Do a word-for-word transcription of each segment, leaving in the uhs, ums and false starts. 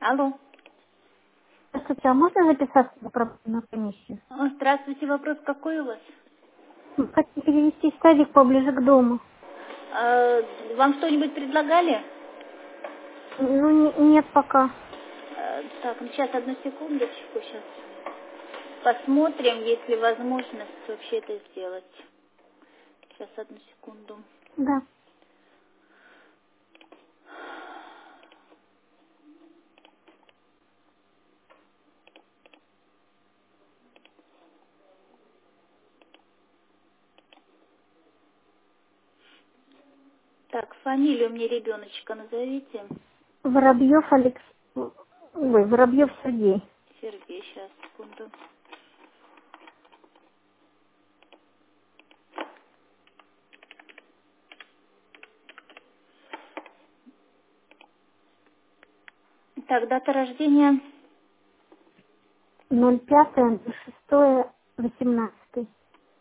Алло. Здравствуйте, а можно записаться на пробную комиссию? О, Здравствуйте, вопрос какой у вас? Мы хотим перевести в садик поближе к дому. А, вам что-нибудь предлагали? Ну, не- нет пока. А, так, ну сейчас, одну секундочку, сейчас посмотрим, есть ли возможность вообще это сделать. Сейчас, одну секунду. Да. Так, фамилию мне ребеночка назовите. Воробьев Алекс... Ой, Воробьев Сергей. Сергей, сейчас, секунду. Так, дата рождения. ноль пятое, шестое, восемнадцатый.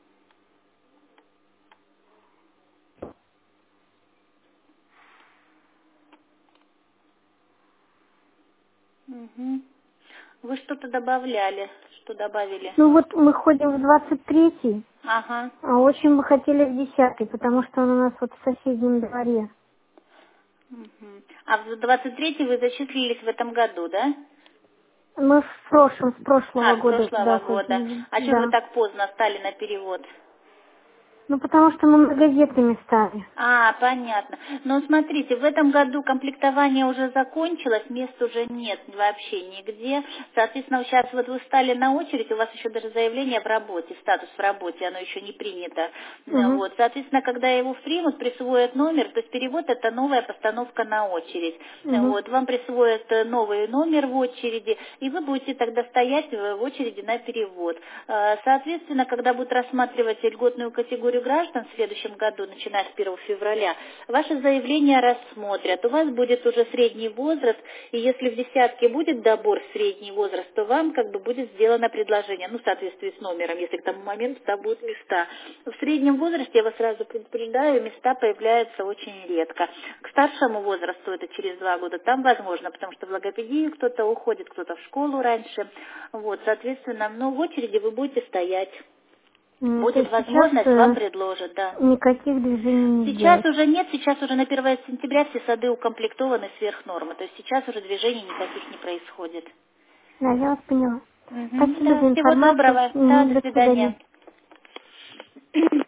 Угу. Вы что-то добавляли? Что добавили? Ну вот мы ходим в двадцать третий, Ага. а очень бы хотели в десятый, потому что он у нас вот в соседнем дворе. Угу. А в двадцать третий вы зачислились в этом году, да? Мы в прошлом, с А, прошлого с года прошлого туда года. ходим. А что же вы Да. так поздно стали на перевод? Ну потому что мы многодетными стали. А, понятно. Но смотрите, в этом году комплектование уже закончилось, мест уже нет вообще нигде. Соответственно, сейчас вот вы встали на очередь, у вас еще даже заявление в работе, статус в работе, оно еще не принято. Ну, Угу. Вот. Соответственно, когда его примут, присвоят номер, то есть перевод это новая постановка на очередь. Угу. Вот. Вам присвоят э, новый номер в очереди, и вы будете тогда стоять в в очереди на перевод. Э, Соответственно, когда будут рассматривать льготную категорию граждан в следующем году, начиная с первого февраля, ваше заявление рассмотрят. У вас будет уже средний возраст, и если в десятке будет добор в средний возраст, то вам как бы будет сделано предложение, ну, в соответствии с номером, если к тому моменту там будут места. В среднем возрасте, я вас сразу предупреждаю, места появляются очень редко. К старшему возрасту, это через два года, там возможно, потому что в логопедию кто-то уходит, кто-то в школу раньше. Вот, соответственно, но в очереди вы будете стоять. М, То Будет есть сейчас возможность, вам э, предложат, да. никаких движений не Сейчас сделать. уже нет, сейчас уже на первое сентября все сады укомплектованы сверх нормы, то есть сейчас уже движений никаких не происходит. Да, я вас поняла. Мгм, Спасибо да, за всего информацию. доброго, да, Мгм, до до свидания. свидания.